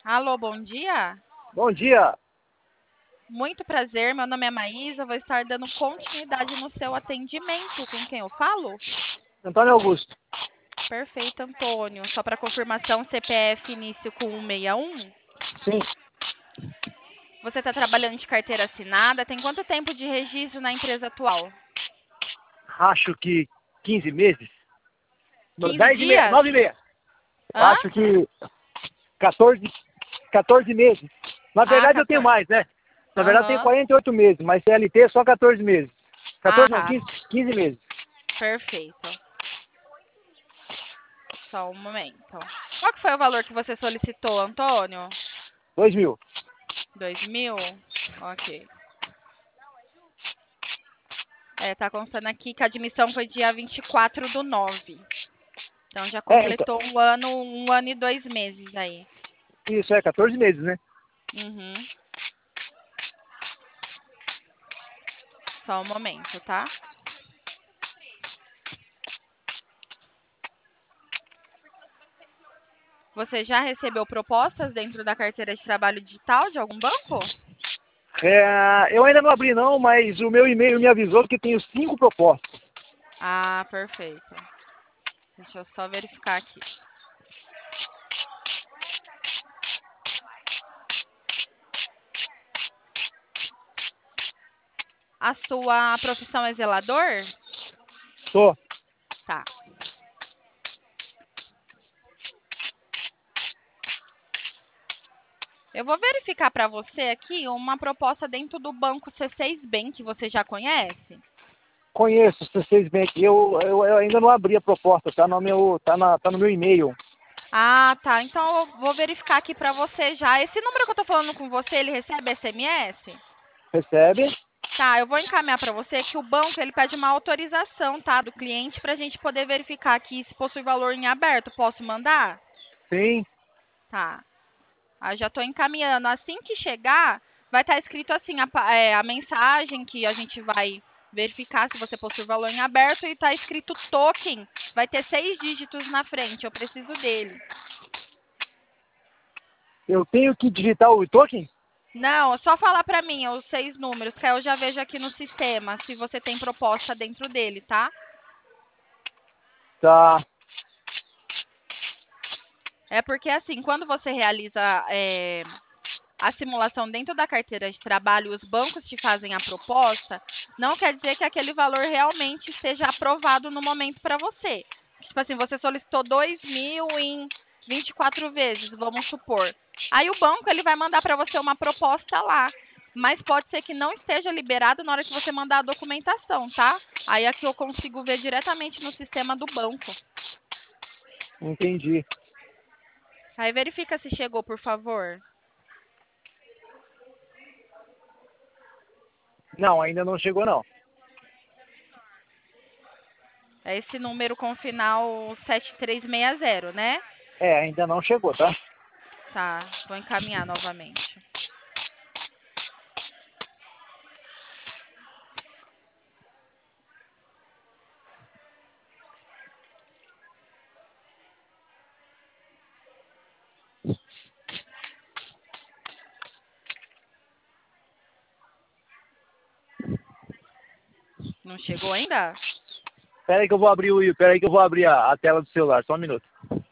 Alô, bom dia. Bom dia, Muito prazer, meu nome é Maísa, vou estar dando continuidade no seu atendimento. Com quem eu falo? Antônio Augusto. Perfeito, Antônio. Só para confirmação, CPF início com 161. Sim, Você está trabalhando de carteira assinada? Tem quanto tempo de registro na empresa atual? acho que 15 meses. 15 10 e meia, dias? 9 e meia. Hã? Acho que 14, 14 meses. Na Ah, verdade eu tenho 14. mais, né? Na verdade eu tenho Aham. 48 meses, mas CLT é só 14 meses. Ah, 14 não, tá. 15 meses. Perfeito. Só um momento. Qual que foi o valor que você solicitou, Antônio? 2.000. 2.000? Ok. Tá constando aqui que a admissão foi dia 24/9. Então já Então, completou um ano e 2 meses aí. isso é 14 meses, né? Uhum. Só um momento, tá? Você já recebeu propostas dentro da carteira de trabalho digital de algum banco? Eu ainda não abri não, mas o meu e-mail me avisou que tenho 5 propostas. Ah, perfeito. Deixa eu só verificar aqui. A sua profissão é zelador? Tô. Tá. Eu vou verificar para você aqui uma proposta dentro do banco C6 Bank, você já conhece? Conheço o C6 Bank. Eu ainda não abri a proposta, tá no meu e-mail. Ah, tá. Então eu vou verificar aqui para você já. Esse número que eu tô falando com você, ele recebe SMS? Recebe? Tá, eu vou encaminhar para você que o banco ele pede uma autorização, tá, do cliente para a gente poder verificar aqui se possui valor em aberto. Posso mandar? Sim. Tá. Aí já estou encaminhando. Assim que chegar, vai estar escrito assim a mensagem que a gente vai verificar se você possui valor em aberto e está escrito token. Vai ter 6 dígitos na frente. Eu preciso dele. Eu tenho que digitar o token? Não, é só falar para mim os 6 números, que aí eu já vejo aqui no sistema se você tem proposta dentro dele, tá? Tá. É porque assim, quando você realiza a simulação dentro da carteira de trabalho, os bancos te fazem a proposta, não quer dizer que aquele valor realmente esteja aprovado no momento para você. Tipo assim, você solicitou 2.000 em 24 vezes, vamos supor. Aí o banco ele vai mandar para você uma proposta lá, mas pode ser que não esteja liberado na hora que você mandar a documentação, tá? Aí aqui eu consigo ver diretamente no sistema do banco. Entendi. Aí verifica se chegou, por favor. Não, ainda não chegou não. É esse número com final 7360, né? Ainda não chegou, tá? Tá, vou encaminhar novamente. Não chegou ainda? Pera aí que eu vou abrir a tela do celular, só um minuto.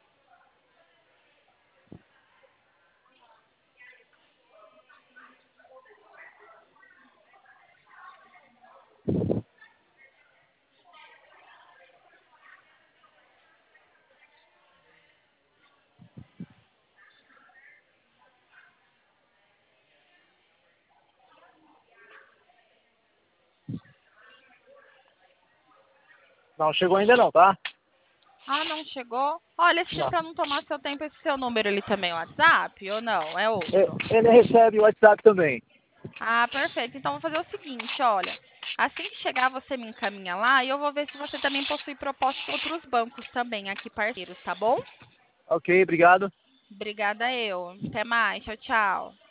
Não chegou ainda não, tá? Ah, não chegou? Olha, se Não. para não tomar seu tempo, esse seu número ele também é WhatsApp ou não? É outro? Ele recebe o WhatsApp também. Ah, perfeito. Então vou fazer o seguinte, olha. Assim que chegar, você me encaminha lá e eu vou ver se você também possui proposta de outros bancos também aqui parceiros, tá bom? Ok, obrigado. Obrigada eu. Até mais. Tchau, tchau.